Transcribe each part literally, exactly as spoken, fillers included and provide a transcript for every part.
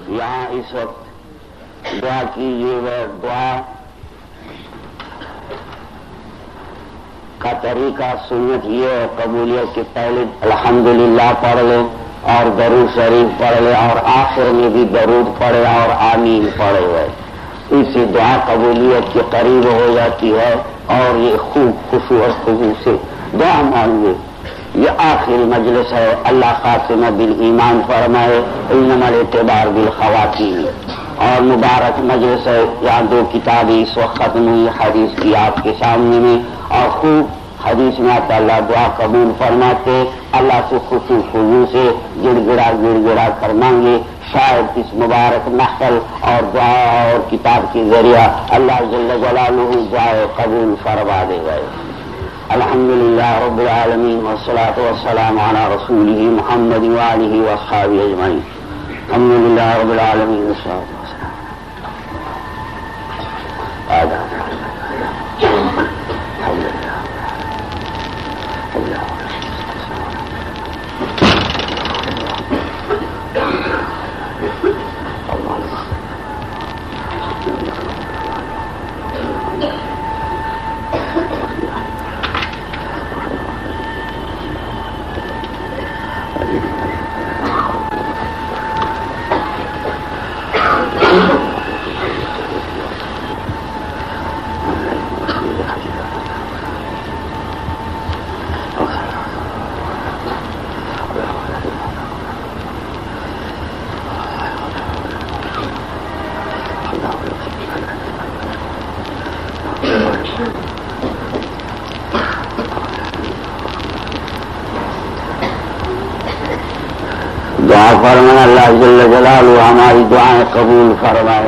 یہاں اس وقت دعا کیجیے وہ دعا کا طریقہ سنت یہ ہے قبولیت کے پہلے الحمدللہ پڑھ لیں اور درود شریف پڑھ لیں اور آخر میں بھی درود پڑھے اور آمین پڑھے ہوئے، اس سے دعا قبولیت کے قریب ہو جاتی ہے اور یہ خوب خشوع اور خضوع سے دعا مانگے۔ یہ آخری مجلس ہے، اللہ خاتمہ بالایمان فرمائے، انما الاعتبار بالخواتیم، اور مبارک مجلس ہے۔ یہاں دو کتابیں اس وقت ختم ہوئی حدیث کی آپ کے سامنے میں، اور خوب حدیث میں آتا اللہ دعا قبول فرماتے، اللہ سے خشوع خضوع سے گڑ گڑا گڑ گڑا کر مانگے، شاید اس مبارک محفل اور دعا اور کتاب کے ذریعہ اللہ جل جلالہ دعائے قبول فرما دے گئے۔ الحمدللہ رب العالمین والصلاة والسلام علی رسولہ محمد وآلہ واصحابہ اجمعین۔ الحمدللہ رب العالمین والصلاة والسلام دعا فرمائے اللہ جل جلالہ ہماری دعائیں قبول فرمائے،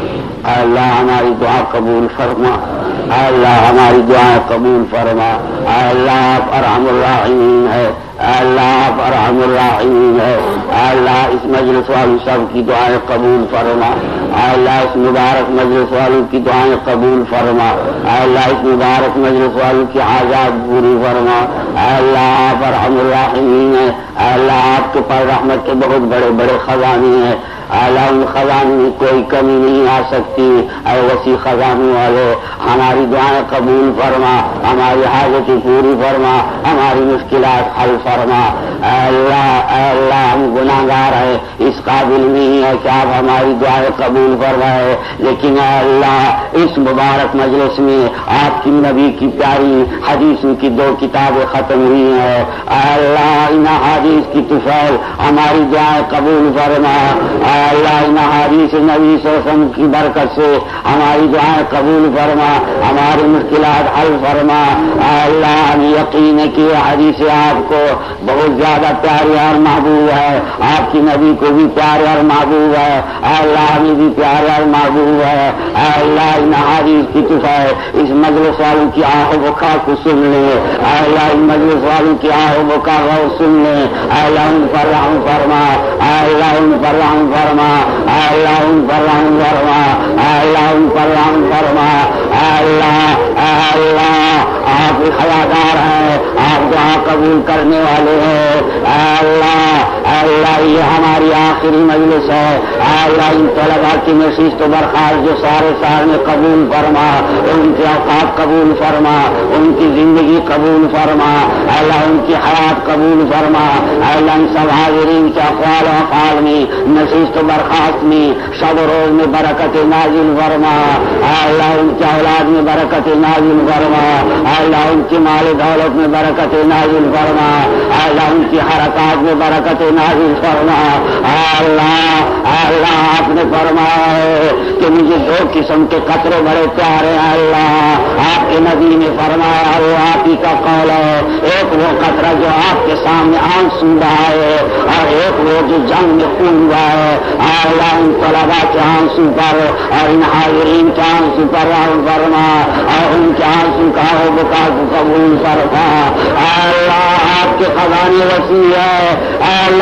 اے اللہ ہماری دعا قبول فرما، اے اللہ ہماری دعائیں قبول فرما، اے اللہ آپ ارحم الراحمین ہے، اے اللہ آپ ارحم الراحمین ہے، اے اللہ اس مجلس والوں سب کی دعائیں قبول فرما، اے اللہ اس مبارک مجلس والوں کی دعائیں قبول فرما، اے اللہ اس مبارک مجلس والوں کی حاجات پوری فرما، اے اللہ آپ ارحم الراحمین ہے، اے اللہ آپ کے پاس رحمت کے بہت بڑے بڑے خزانے ہیں، اے اللہ ان خزانے میں کوئی کمی نہیں آ سکتی، اے وسیع خزانے والے ہماری دعائیں قبول فرما، ہماری حاجتیں پوری فرما، ہماری مشکلات حل فرما، اے اللہ اے اللہ ہم گناہ گار ہیں، اس قابل نہیں ہے کہ آپ ہماری دعائیں قبول فرمائے، لیکن اے اللہ اس مبارک مجلس میں آپ کی نبی کی پیاری حدیث کی دو کتابیں ختم ہوئی ہیں، اے اللہ ان حدیث کی طفیل ہماری دعائیں قبول فرما، اے اللہ ان حدیث نبی صلی اللہ علیہ وسلم کی برکت سے ہماری دعائیں قبول فرما، ہماری مشکلات حل فرما، اے اللہ ہم یقین ہے کہ حدیث آپ کو بہت زیادہ پیاری اور محبوب ہے، آپ کی نبی کو بھی پیارے اور محبوب ہے، اے اللہ ہمیں بھی پیارے اور محبوب ہے، اے اللہ ان حدیث کی طفیل اس مجلس والوں کی آہ و بکا کو سن لے، اے اللہ ان مجلس والوں کی آہ و بکا کو سن لے، اے اللہ ان پر رحم فرما، اے اللہ ان پر رحم فرما، اے اللہ ان پر رحم فرما، اے اللہ ان پر رحم فرما، اے اللہ اے اللہ آپ حیادار ہیں، آپ دعا قبول کرنے والے ہیں، اے اللہ اے اللہ یہ ہماری آخری مجلس ہے، اے اللہ ان طلباء کی نشست و برخاست جو سارے سال میں قبول فرما، ان کے اوقات قبول فرما، ان کی زندگی قبول فرما، اے اللہ ان کی حیات قبول فرما، اے اللہ ان سب حاضرین کے اقوال و افعال میں نشست و برخاست میں شب و روز میں برکت نازل فرما، اے اللہ ان کی اولاد میں برکت نازل فرما، اے اللہ ان کی مال دولت میں برکت نازل فرما، اے اللہ ان کی حرکات میں برکت نازل فرما، اے اللہ اے اللہ آپ نے فرمایا ہے کہ مجھے دو قسم کے قطرے بڑے پیارے ہیں، اللہ آپ کے نبی نے فرمایا وہ آپ ہی کا قول ہے، ایک وہ قطرہ جو آپ کے سامنے آنسو رہا ہے اور ایک وہ جو جنگ میں خون ہوا ہے، اے اللہ ان طلباء کے آنسو پر اور ان حاضرین کے آنسو پر رحم فرما اور ان کے آنسو کا ہو بکا کو قبول فرما، اے اللہ آپ کے خزانے وسیع ہے، اے اللہ وسیع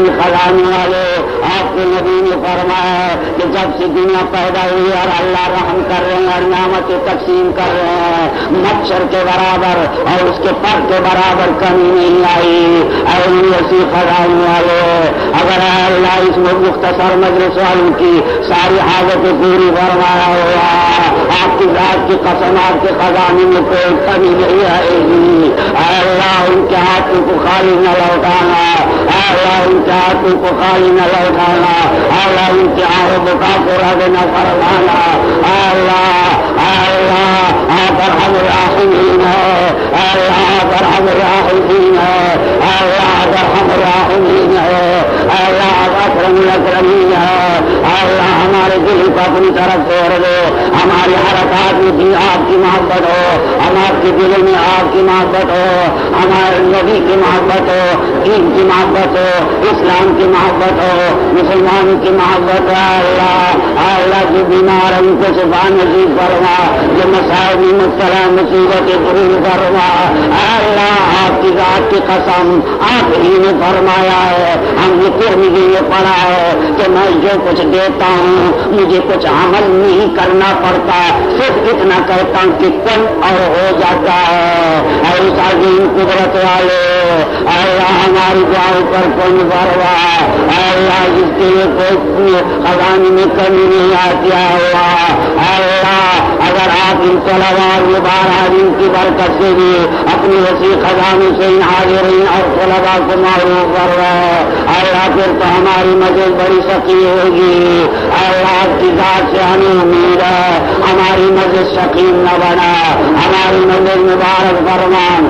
وسیع خزانے والے آپ کے نبی نے فرمایا ہے کہ جب سے دنیا پیدا ہوئی اور اللہ رحم کر رہے ہیں اور نعمتیں تقسیم کر رہے ہیں مچھر کے برابر اور اس کے پر کے برابر کمی نہیں آئی. اے وسیع خزانے والے اگر اللہ اس میں مختصر مجلس والوں کی ساری حاجتیں پوری فرمایا ہوا آپ کی ذات کی قسم آپ کے خزانے میں کوئی کمی نہیں آئے گی. اے اللہ ان کے ہاتھوں کو خالی نہ لوٹانا, اے اللہ ان کے ہاتھوں کو خالی نہ لوٹانا, اے اللہ ان کے آہو بکا کو رد نہ فرمانا. اے اللہ اے اللہ آپ ارحم الراحمین ہے, اے اللہ آپ ارحم الراحمین ہے, اے اللہ آپ ارحم الراحمین ہے, اے اللہ آپ اکرم الاکرمین ہے. اے اللہ ہمارے دل کو اپنی طرف چھوڑ دو, ہماری حرکات میں بھی آپ کی محبت ہو, ہم آپ کے دل میں آپ کی محبت ہو, ہمارے نبی کی محبت ہو, دین کی محبت ہو, اسلام کی محبت ہو, مسلمانوں کی محبت ہو. اللہ اللہ جو بیمار ان کو شفا نصیب فرما, جو مسائل میں مبتلا مصیبتیں دور فرما. اللہ آپ کی ذات کی قسم آپ ہی نے فرمایا ہے, ہم نے ترمذی میں پڑھا ہے کہ میں جو کچھ دیتا ہوں مجھے کچھ عمل نہیں کرنا پڑتا, صرف اتنا کرتا ہوں کہ کن اور ہو جاتا ہے. اور عظیم قدرت والے اللہ ہماری دعاؤں پر کن فرما. اللہ جس کے لیے کوئی خزانے میں کمی نہیں آتی ہوا, اللہ اگر آپ ان طلباء یہ بارہ دن کی برکت سے بھی اپنی وسیع خزانے سے ان حاضرین اور طلباء کو معروف کر رہے ہیں, اللہ پھر تو ہماری مجلس بڑی سخی ہوگی. اللہ کی ذات سے ہمیں امید ہے ہماری مجلس شقیم نہ بنا, ہماری مجلس مبارک فرمان.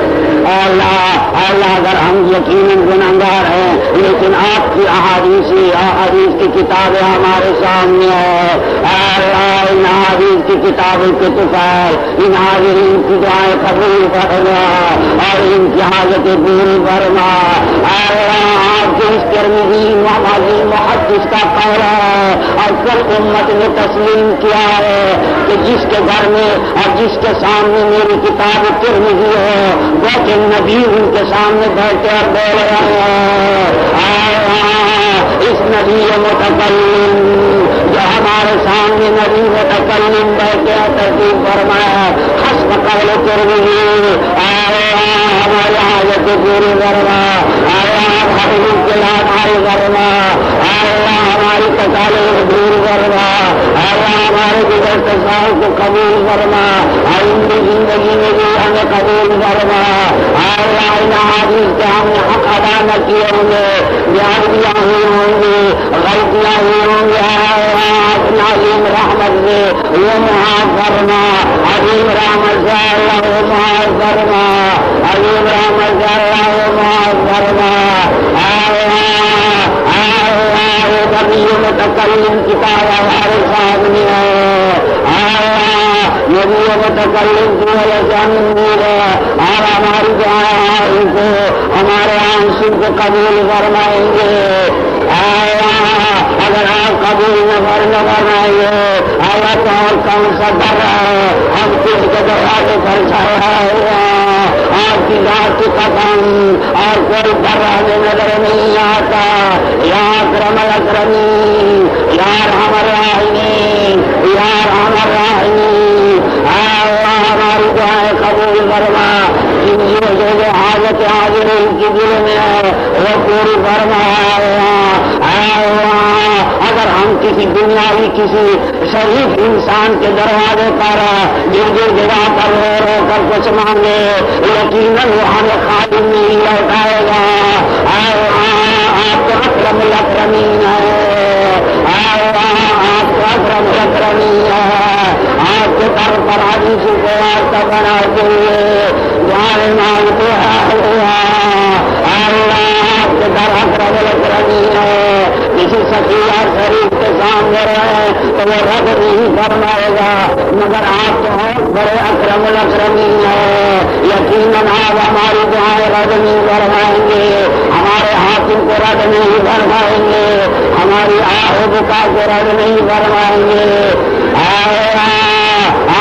اللہ اللہ اگر ہم یقیناً گنہگار ہیں لیکن آپ کی احادیث احادیث کی کتابیں ہمارے سامنے ہے. اللہ ان احادیث کی کتابوں کے طفیل ان حاضرین کی دعائیں قبول فرما اور ان کی حاجتیں پوری فرما. اللہ آپ کے اس ترمذی عظیم محدث کا قول ہے اور کل امت نے تسلیم کیا ہے کہ جس کے گھر میں اور جس کے سامنے میری کتاب ترمذی ہو وہ کہ نبی ان کے سامنے بیٹھے اور بول رہے ہیں. اس نبی متکلم جو ہمارے سامنے نبی متکلم بیٹھے اور ترتیب فرمایا حسب قول ترمذی. ہماری حاجت پوری فرما, ہماری کے لاکھ ہماری فرما, اللہ ہماری تکالیف دور فرما, اللہ ہمارے گزرتے سال کو قبول فرما, آئندہ زندگی میں بھی ہمیں قبول فرما. اللہ ان حدیث کے ہم نے حق ادا نہ کیے ہوں گے, بیادبیاں ہوئی ہوں گی, غلطیاں ہوئی ہوں گی. اپنا عظیم رحمت سے وہ معاف فرما, عظیم رحمت سے اللہ وہ معاف فرما, عظیم رحمت سے اللہ وہ معاف فرما. نبی متکلم کتاب ہمارے سامنے ہے. نبی متکلم کی وجہ سے ہم امید ہے اور ہماری دعائیں ان کو ہمارے آنسو کو قبول فرمائیں گے. اگر آپ قبول نہ فرمائیں گے اللہ تو اور کون سا ڈر ہے, ہم کس کے دروازے پر چھایا ہوا آپ کی ذات کی قسم اور کوئی ڈر ہمیں نظر نہیں آتا. یا اکرم الاکرمین, یا ارحم الراحمین, یا ارحم الراحمین. اللہ ہماری دعائیں قبول فرما, جن جو جو حاجت حاضر ان کی دل میں ہے وہ پوری فرما. اگر ہم کسی دنیاوی کسی شریف انسان کے دروازے پر گر گر گرا کر رو رو کر کچھ مانگے یقیناً وہ ہمیں خالی نہیں لوٹائے گا. آپ تو اکرم الاکرمین ہے, آپ تو اکرم الاکرمین ہے. آپ کے در پر حدیث کو واسطہ بناتے ہوئے دعائیں مانگتے ہیں. اللہ آپ کے در اکرم الاکرمین ہے. کسی سکیہ شریف کے سامنے رہے تو وہ رد نہیں فرمائے گا, مگر آپ تو بڑے اکرم الاکرمین ہے. یقیناً آپ ہماری دعائیں رد نہیں فرمائیں گے, ہمارے ہاتھوں کو رد نہیں فرمائیں گے, ہماری آہ بکا کو رد نہیں فرمائیں گے.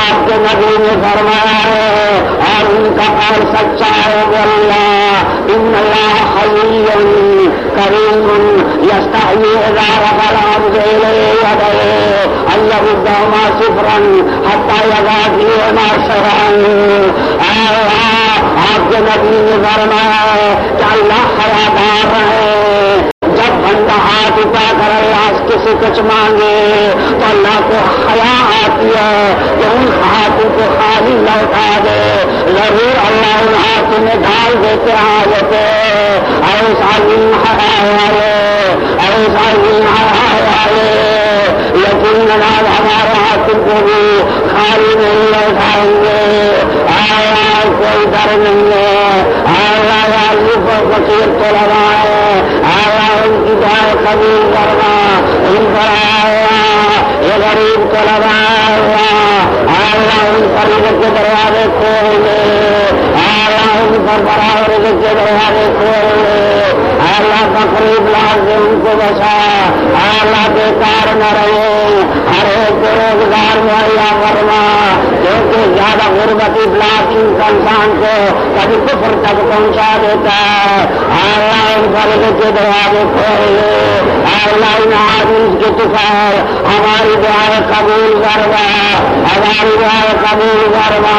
آپ کے نبی نے فرمایا ہے اور ان کا قول سچا ہے وہ اللہ ان اللہ حی کریم یستحیی اذا رفع العبد الیہ یدیہ ان یردهما صفرا حتی یضع فیہما شرعا۔ آپ کے نبی نے فرمایا ہے کہ اللہ حیادار ہے، جب بندہ ہاتھ اٹھا کر اللہ سے کسی کچھ مانگے تو اللہ کو حیا آتی ہے کہ ان ہاتھوں کو خالی لوٹا دے، ضرور اللہ ان ہاتھوں میں ڈال دیتے حاجتے ایسا عظیم حیا والے ایسا عظیم حیا والے، لیکن نماز ہمارے ہاتھوں کو بھی خالی نہیں لوٹائیں گے، اللہ کوئی ڈر نہیں ہے، اللہ والی کو فقیر تو لگائے، اللہ ان کی دعائیں قبول کرنا، ان پر اللہ یہ غریب کو لگایا، اللہ ان پر رزق کے دروازے کھول دے، اللہ ان پر برابر رزق کے دروازے کھول دے، اللہ کا قریب لاز سے ان کو بچا، اللہ بیکار نہ رہے، ہر ایک کو روزگار مہیا فرما، کیونکہ زیادہ غربت افلاس انسان کو کبھی کفر تک پہنچا دیتا ہے، اللہ ان پر رزق کے دروازے کھول دے، اللہ ان حدیث کے طفیل ہماری دعائیں قبول کروا، ہماری دعائیں قبول کروا،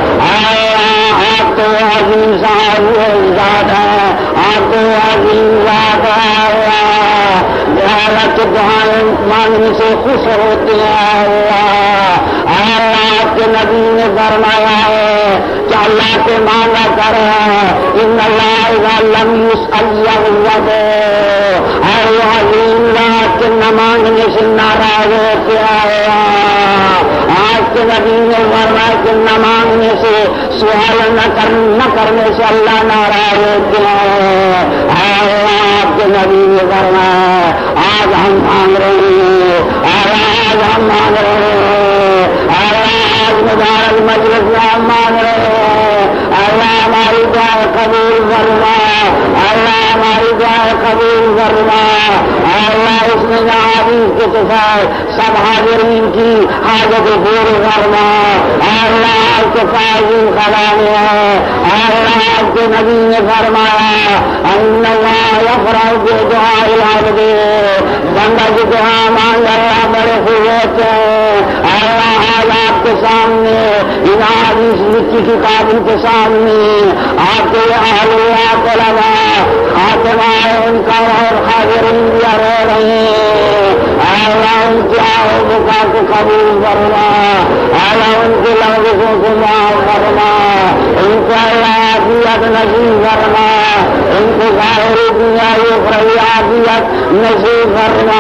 آپ تو عظیم صاحب ذات ہے، آپ تو عظیم ذات ہے، اللہ کے دعائیں مانگنے سے خوش ہوتے ہیں، اللہ آپ کے نبی نے فرمایا ہے کہ اللہ کے مانگا کر ان اللہ اذا لم یسأل یغضب، اور وہ عظیم ذات کے نہ مانگنے سے ناراض ہوتے ہیں، آپ کے نبی نے فرمایا کہ نہ مانگنے سے سوال نہ کر نہ کرنے سے اللہ ناراض ہوتے ہیں، آپ کے نبی نے فرمایا آج ہم مانگ رہے ہیں، آج ہم مانگ رہے ہیں، آج مبارک مجلس میں ہم مانگ رہے ہیں، اللہ ہماری دعا قبول فرما، اللہ ہماری دعا قبول فرما، اللہ اس میں حدیث کے طفیل سب حاضرین کی حاجت پوری فرما، اللہ آپ کے فاضل خزانے ہیں، اللہ آپ کے نبی نے فرمایا ان اللہ یفرح بدعاء العبد، بندہ کی دعا مانگ اللہ بڑے خوش ہوتے ہیں، اللہ آج آپ کے سامنے ان حدیث لکھی کتابوں کے سامنے آپ کے اہل اللہ کو لگا خاتمہ ان کا اور حاضرین بھی رہ رہے ہیں، اللہ ان کی آہو بکا کو قبول فرما، اللہ ان کے لفظوں کو معاف فرما، ان کو اللہ عافیت نصیب فرما، ان کو ظاہری دنیاوی اخروی عافیت نصیب فرما،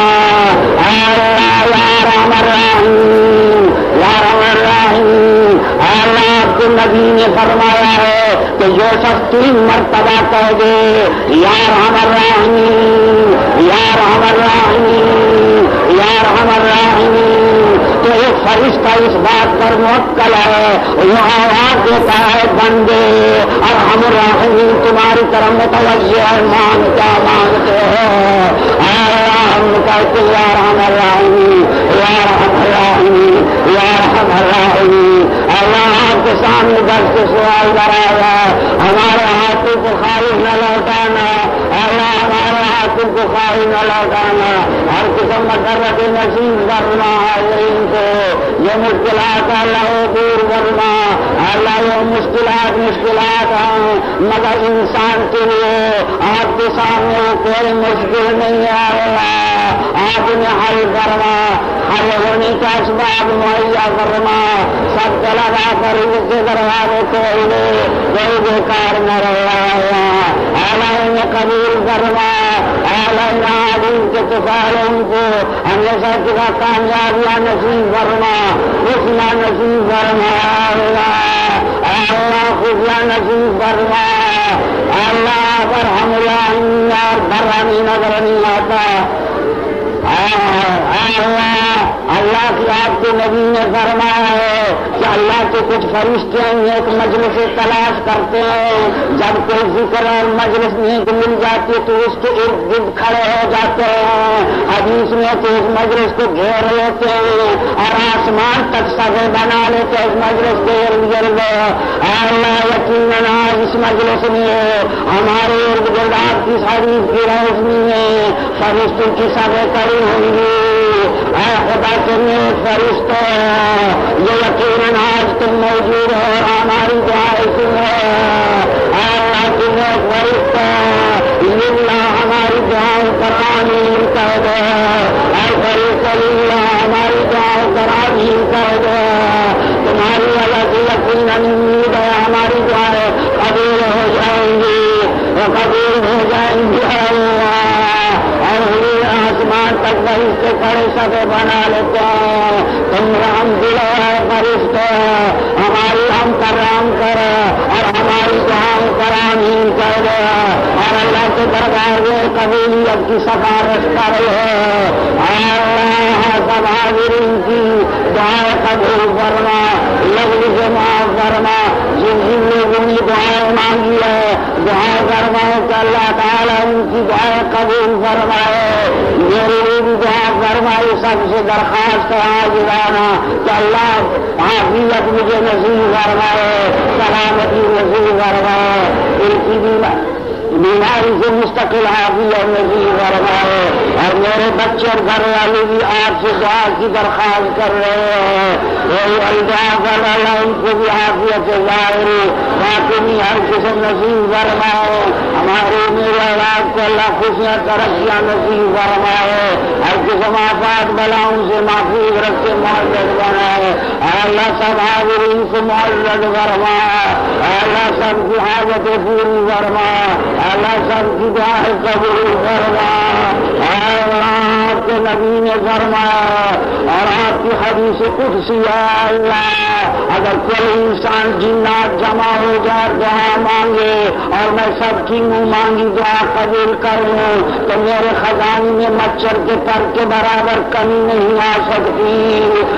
اللہ یا رحم الرحیم یا رحم الرحیم، اللہ آپ کے نبی نے فرمایا ہے کہ جو شخص تین مرتبہ کہہ دے یا رحم الرحیم یا رحم الرحیم یا رحم الرحیم تو ایک فرشتہ اس بات پر موکل ہے، وہ آواز دیتا ہے بندے ارحم الراحمین تمہاری طرف متوجہ ہے، مانگ کیا مانگتے ہو، ہم کہتے یا رحم الراحمین یا رحم الراحمین یا رحم الراحمین، اللہ آپ کے سامنے دس کے سوال کرایا، ہمارے ہاتھوں کو خالی نہ لوٹانا، اللہ ہمارے ہاتھوں کو خالی نہ لوٹانا، ہر قسم کا درد نصیب کرنا حاضرین کو، یہ مشکلات اللہ دور کرنا، اللہ یہ مشکلات مشکلات ہیں مگر انسان کے لیے آپ کے سامنے کوئی مشکل نہیں ہے، اللہ آپ انہیں حل کرنا، حل ہونے کا اسباب مہیا کرنا، سب کو لگا کر اس کے دروازے کھول دے، کوئی بیکار نہ رہا، اللہ انہیں قبول کرنا، اللہ حدیث کے تفعیلوں کو ہمیشہ کی کامیابیاں نصیب کرنا، خوشیاں نصیب کرنا، اللہ اللہ خوشیاں نصیب کرنا، اللہ پر ہم اللہ برہمی نظر نہیں آتا، اللہ اللہ کی آپ کے نبی نے فرمایا ہے کہ اللہ کے کچھ فرشتے ایک مجلس تلاش کرتے ہیں، جب کوئی ذکر اور مجلس نیک مل جاتی ہے تو اس کے ارد گرد کھڑے ہو جاتے ہیں، حدیث میں تو اس مجلس کو گھیر لیتے ہیں اور آسمان تک سبے بنا لیتے اس مجلس کے ارد گرد. اللہ یقیناً آج اس مجلس میں ہمارے ارد گرد آپ کی حدیث کی روشنی میں فرشتوں کی سبے کری ہوں گی. اے خدا کے نیک فرشتوں یہ یقیناً آج تم موجود ہو اور ہماری دعائیں سنو. اللہ کے نیک فرشتوں اللہ ہماری دعاؤں پر آمین کہہ دو. اے فرشتہ اللہ ہماری دعاؤں پر آمین کہہ دو. تمہاری اللہ کی یقیناً امید ہے ہماری دعائیں قبول ہو جائیں گی وہ قبول ہو جائیں گی. اور آسمان تک فرشتے کھڑے سبے بنا لیتے ہیں. تم رحم دلو ہے فرشتے ہماری ہم پر رحم کرو اور ہماری دعاؤں پر آمین کہہ دو. اور اللہ کے دربار میں قبولیت کی سفارش کرو. اللہ سب حاضرین کی دعائیں قبول فرما لفظ سے معاف فرما. جن جن لوگوں نے دعائیں مانگی ہے دعائیں فرماؤ کہ اللہ تعالیٰ ان کی دعائیں قبول فرمائے. میرے لیے بھی دعا فرمائی سب سے درخواست ہے حاضرانہ کہ اللہ عافیت مجھے نصیب فرمائے سلامتی نصیب فرمائے. ان کی بیماری سے مستقل عافیت نصیب فرمائے. اور میرے بچے اور گھر والے بھی آپ سے دعا کی درخواست کر رہے ہیں. دعا کر اللہ ان کو بھی عافیت سے ظاہری باطنی ہر قسم نصیب فرمائے. ہمارے میرے اولاد کو اللہ خوشیاں ترقیاں نصیب فرمائے. ہر قسم آفات بلاؤں سے محفوظ رکھے معزز بنائے. اللہ سب حاضرین کو معزز فرمائے. اللہ سب کی حاجتیں پوری فرمائے. اللہ سب کی دعائیں قبول فرمائے. آپ کے نبی نے فرمایا اور آپ کی حدیث قدسی ہے اللہ اگر کوئی انسان جنات جمع ہو جائے دعا مانگے اور میں سب کی منہ مانگی دعا قبول کر لوں تو میرے خزانے میں مچھر کے پر کے برابر کمی نہیں آ سکتی.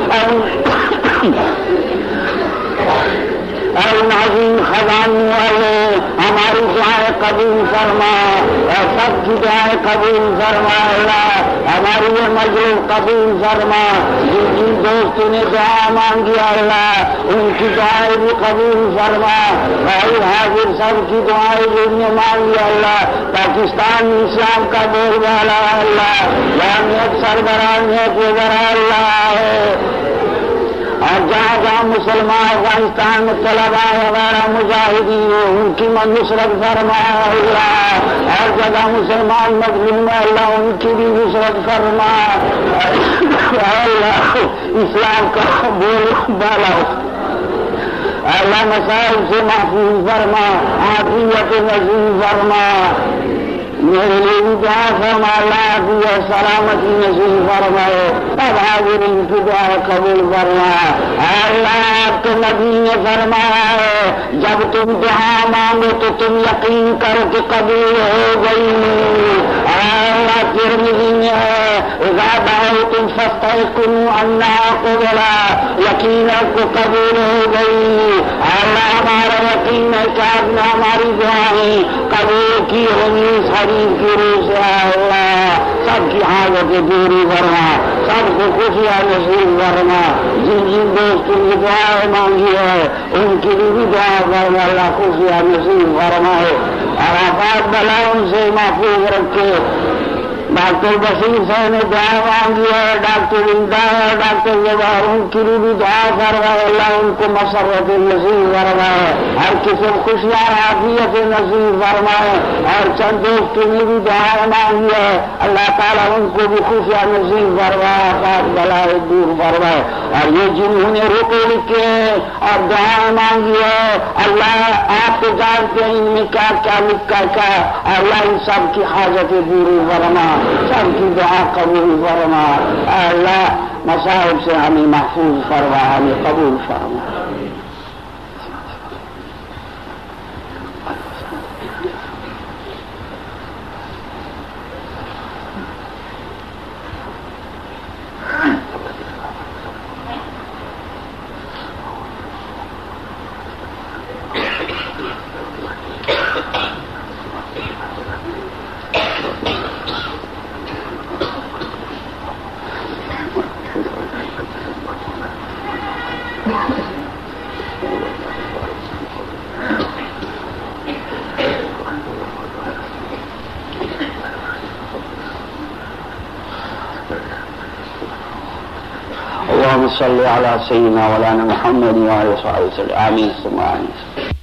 اے نازم خزانے والے ہماری دعائیں قبول فرما اور سب کی دعائیں قبول فرما. اللہ ہماری یہ مجلس قبول فرما. جن جن دوستوں نے دعا مانگی اللہ ان کی دعائیں بھی قبول فرما. بھائی حاضر سب کی دعائیں جن نے مانگی اللہ پاکستان میں اسلام کا بول والا اللہ جامعیت سربراہ نیک وزراء اللہ ہے. اور جہاں جہاں مسلمان افغانستان میں طلباء وغیرہ مجاہدین ان کی نصرت فرمایا اللہ. اور جگہ مسلمان مظلوم ہے اللہ ان کی بھی نصرت فرما. اللہ اسلام کا بول بالا اللہ مسائل سے محفوظ فرما عافیت نصیب فرما. میرے لیے بھی دعا فرما اللہ بھی سلامتی نصیب فرمائے. اب حاضرین کی دعا قبول فرما. اللہ آپ کے نبی نے فرمایا ہے جب تم دعا مانگو تو تم یقین کرو کہ قبول ہو گئی. اللہ ترمذی میں ہے اذا دعوتم فاستيقنوا انها قبلت یقین کو قبول ہو گئی. اللہ ہمارا یقین ہے کہ آپ نے ہماری دعائیں قبول کی ہوگی. حدیث کی روح سے اللہ سب کی حاجتیں پوری فرما سب کو خوشیاں نصیب فرما. جن جن دوستوں کی دعائیں مانگی ہے ان کی بھی دعا فرما اللہ خوشیاں نصیب فرمائے. اور آفات بلاؤں سے محفوظ رکھے. ڈاکٹر بشیر صاحب نے دعا مانگی ہے ڈاکٹر امداد ڈاکٹر جوہر ان کی بھی دعا فرمائے اللہ ان کو مسرت نصیب فرمائے. ہر قسم خوشیاں عافیت نصیب فرمائے. اور چند دوستوں نے بھی دعا مانگی ہے اللہ تعالیٰ ان کو بھی خوشیاں نصیب فرمائے آفات بلائے دور فرمائے. اور یہ جنہوں نے روکے لکھے اور دعا مانگی ہے اللہ آپ کو جانتے ہیں ان میں کیا کیا لکھا کیا اللہ ان سب کی حاجتیں پوری فرما سب کی دعا قبول فرما. اللہ مصائب سے ہمیں محفوظ فرما ہمیں قبول فرما. اللهم صل على سيدنا مولانا محمد وعلى اله وصحبه وسلم آمين ثم آمين.